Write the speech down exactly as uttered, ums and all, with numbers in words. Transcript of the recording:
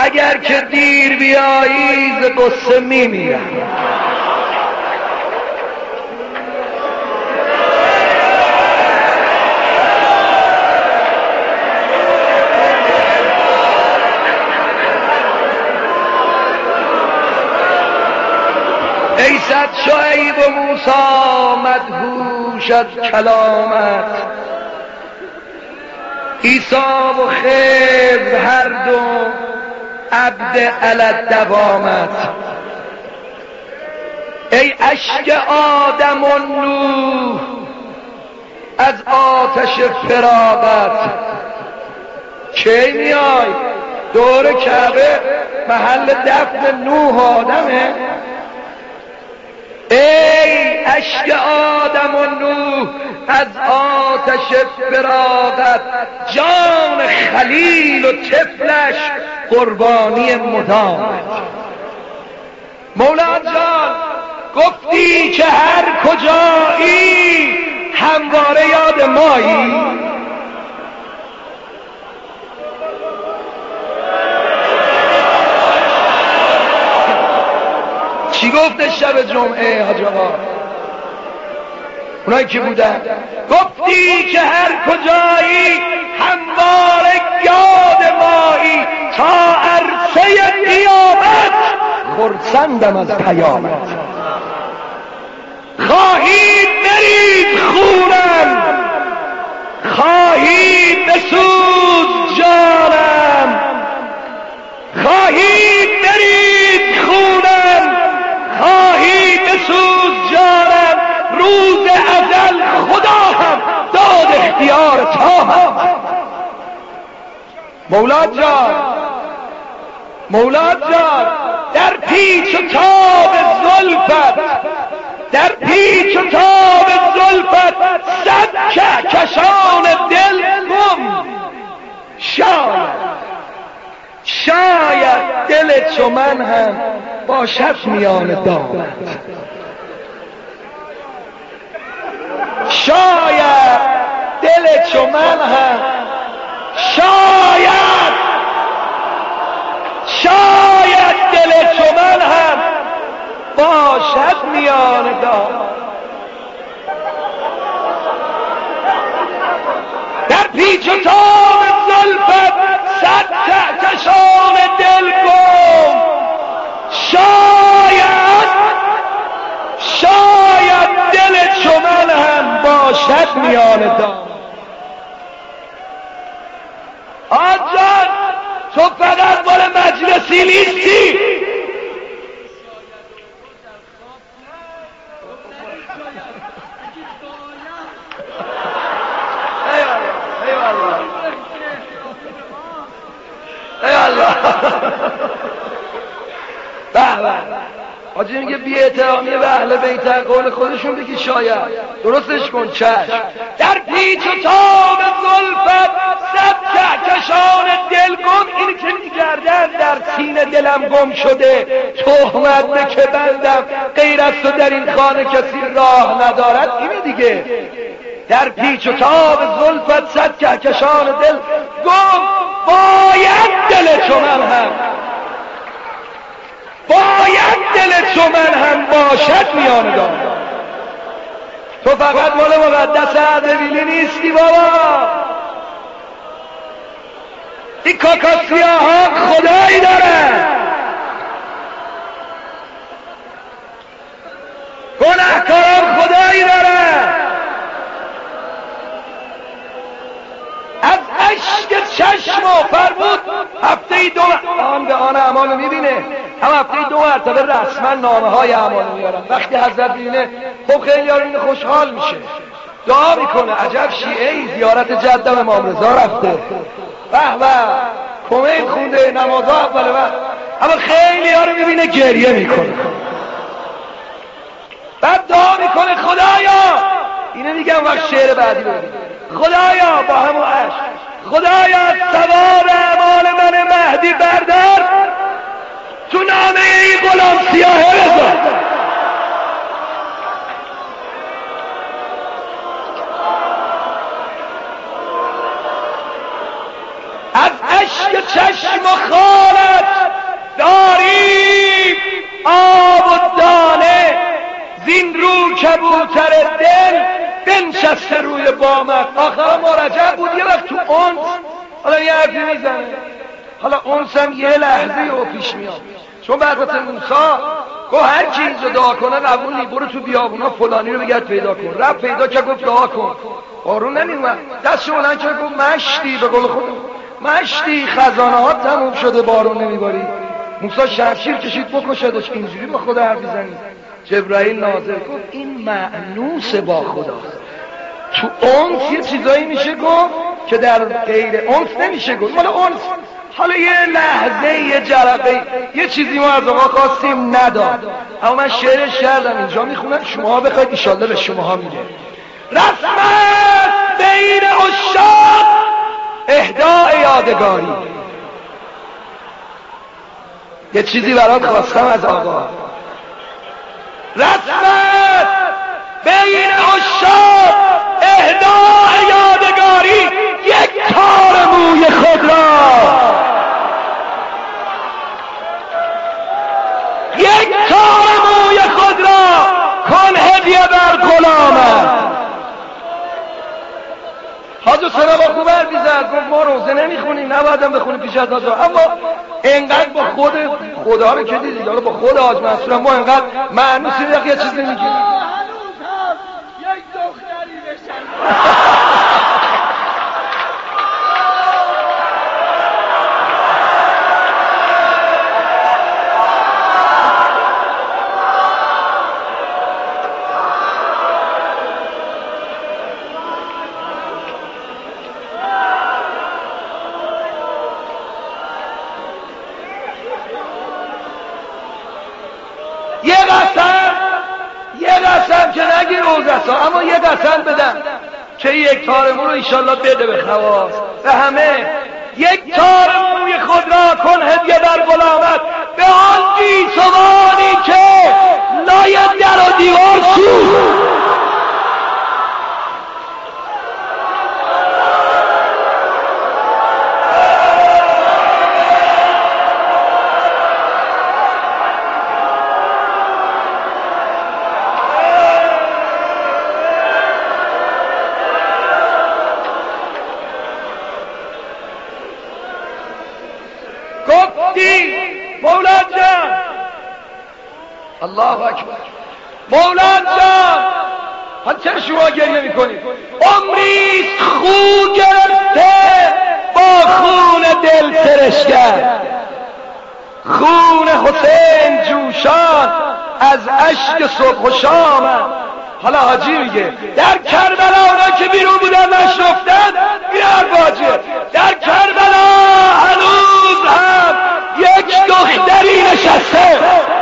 اگر که دیر بیایی ز قصه میمیرم. ای صد شعیب و موسی مدهوش از کلامت، عیسی و خضر هر دو عبد علی دوامت. ای اشک آدم و نوح از آتش فراقت، کی میای؟ دور کعبه محل دفن نوح آدمه. ای اشک آدم و نوح از آتش فراقت، جان خلیل و طفلش قربانی مدامت. مولا جان گفتی که هر کجایی همواره یاد مایی. چی گفته شب جمعه حاج آقا؟ اونایی که بودن گفتی که هر کجایی همواره یاد مایی، تا عرصه قیامت خرسندم از پیامت. خواهید برید خونم، خواهید بسوز جانم، خواهید برید خونم، خواهید بسوز جانم. روز ازل خدا هم داد اختیار تامم. مولا جان مولا جان در پیچ و تاب زلفت، در پیچ و تاب زلفت صد کهکشان دل گم. شاید شاید دل چو من هم باشد میان دامت. شاید دل چو من هم، شاید شاید دل چو من هم باشد میان دامت. در پیچ و تاب زلفت صد کهکشان دل گم. شاید شاید دل چو من هم باشد میان دام. آجان تو فقط مال مجلسی نیستی، حاجی میگه بی احترامیه به اهل بیت، قول خودشون بگی شاید درستش کن. چشم در پیچ و تاب زلفت صد کهکشان دل گم. اینی که میگردن در سینه دلم گم شده، تهمت به که بندم غیر از تو در این خانه کسی راه ندارد. اینه دیگه در پیچ و تاب زلفت صد کهکشان دل گم. باید دل چو من هم، باید دل چو من هم باشد میان دام. تو فقط مال مقدس اردبیلی نیستی بابا، این کاکاسیا ها خدایی دارن، گناهکاران خدایی دارن. از اشک چشم و فرمود هفته دو آن به آن اعمال رو میبینه، هم هفته دو مرتبه رسما نامه های اعمال میارن. وقتی حضرت بینه خب خیلی یارو خوشحال میشه، دعا میکنه عجب شیعه ای زیارت جدم امام رضا رفته، به به کمیل خونده، نمازها اول وقت. اما خیلی یارو میبینه گریه میکنه، بعد دعا میکنه خدایا، اینه میگم وقت شعر بعدی رو خدایا با همون عشق، خدایا ثواب اعمال من مهدی بردار، تو نامه این غلام سیاهه بذار. از اشک چشم و خالت دورتر دل بنشسته روی بامت. آخر مرجع بود یه وقت تو اونس، حالا یه حرفی میزنه، حالا اونس هم یه لحظه او پیش میاد، چون بعد موسی گفت هر کی اینجا دعا کنه قبول نی، برو تو بیابونا فلانی رو بگرد پیدا کن. رفت پیدا که گفت دعا کن، بارون نمیومد. دستش بلند کرد گفت مشتی، به قول خودم مشتی، خزانه ها تموم شده بارون نمیباری. موسی شمشیر کشید بکشدش. اینجوری با خدا حرف میزنی؟ جبرائیل نازل گفت این مأنوس با خداست. تو اونس یه چیزایی میشه گفت که در غیر اونس نمیشه گفت. مال اونس حالا یه لحظه، یه جرقه، یه چیزی ما از آقا خواستیم نداد، اما من شعرش کردم اینجا میخونم، شما بخواید ایشالله به شماها میگه. رسمت بین عشاق اهداء یادگاری. یه چیزی برات خواستم از آقا. رسمت بین عشاق اهداء یادگاری، یک تار موی خود را، یک تار موی خود را کن هدیه بر غلامت. حاج سنا با خوب حرفی زد، گفت ما روزه نمیخونیم، نبایدم بخونیم پیش از حاج، اما انقدر با خود خدا رو که دیدید، حالا با خود حاج منصور ما انقدر معنوسی یه چیز نمیگیم. هنوز هم یک دختری بشن. یه قسم یه قسم که نگی روزسا، اما یه قسم بدم که یک تار مو رو ایشالله بده به خواص، به همه. یک تار موی خود را کن هدیه بر غلامت، به آن گیسوانی که لای در و دیوار سوخت. گفتی مولا جان، الله اکبر، مولا جان، حالا چرا شما گریه میکنید؟ عمریست خو گرفته با خون دل سرشگر، خون حسین جوشان از اشک صبح و شام. حالا حاجی میگه در کربلا اونا که بیرون بودن نشرفتن، بیار باجه، در کربلا هنوز هم یک دختری نشسته